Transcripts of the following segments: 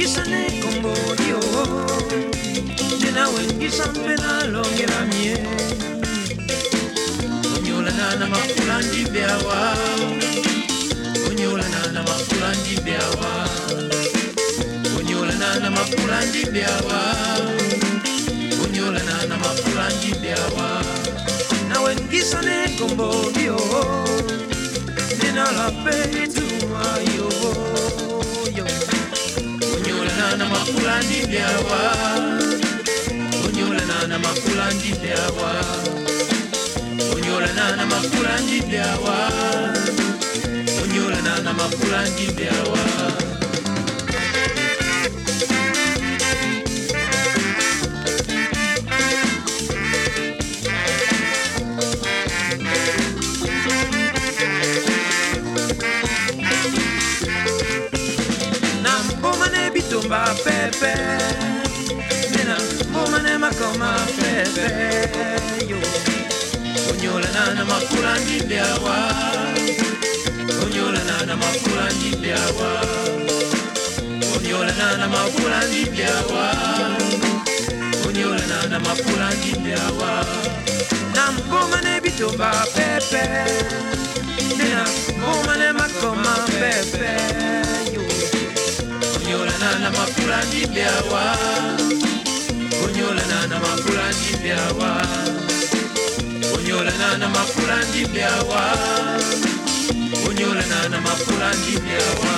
wengizane kombo yo Nena wengizambe na longela mie Onyola na makulandi beawa Onyola na makulandi beawa Onyola na makulandi beawa Onyola na makulandi beawa Na wengizane kombo yo Nena la petuma yo Onyola na makulandi beawa Onyola na makulandi beawa Onyola na makulandi beawa Onyola na makulandi beawa Tumba pepe, nena bomane makoma pepe yo. Onyola na makulandi beawa, Onyola na makulandi beawa, Onyola na makulandi beawa, Onyola na makulandi beawa. Nam bomane bitumba pepe, nena bomane makoma pepe yo. Onyola na makulandi beawa Onyola na makulandi beawa Onyola na makulandi beawa Onyola na makulandi beawa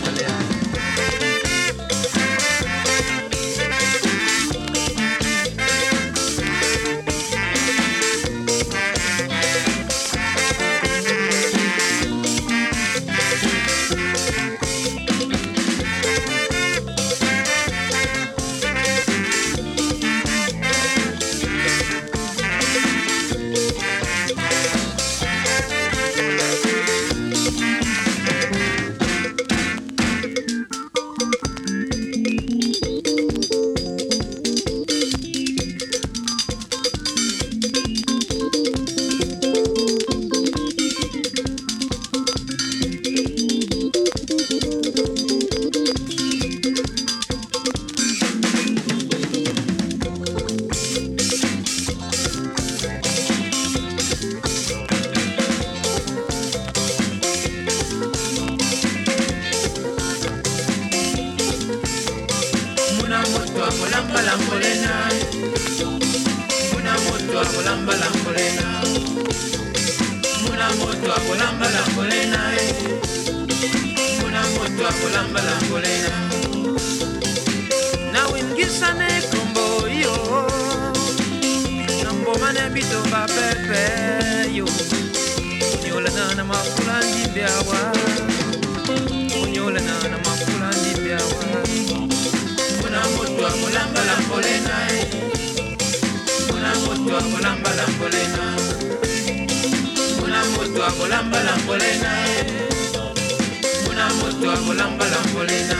Volamba lambolena, Muna moto volamba lambolena, Muna moto volamba lambolena, Muna moto volamba lambolena. Na wingisane kombo yo, Nambo mane bitomba pepe yo. Onyola na makulandi beawa, Onyola na makulandi beawa. Muna moto volamba lambolena, Muna moto volamba lambolena, Muna moto volamba lambolena, Muna moto volamba lambolena.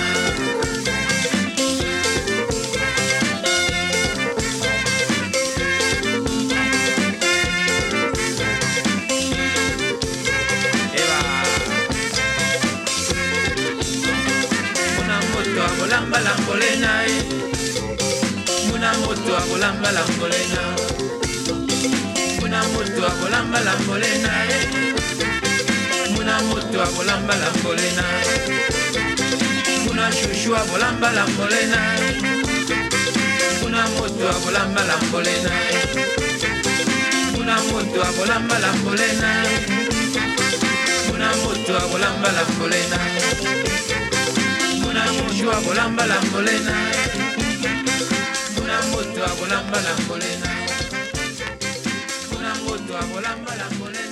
Volamba lambolena, Muna moto volamba lambolena, Muna moto volamba lambolena, Muna moto volamba lambolena, Muna shushu volamba lambolena, Muna moto volamba lambolena, Muna moto volamba lambolena, Muna moto volamba lambolena. Muna shushu volamba lambolena, Muna moto volamba lambolena, Muna moto volamba lambolena.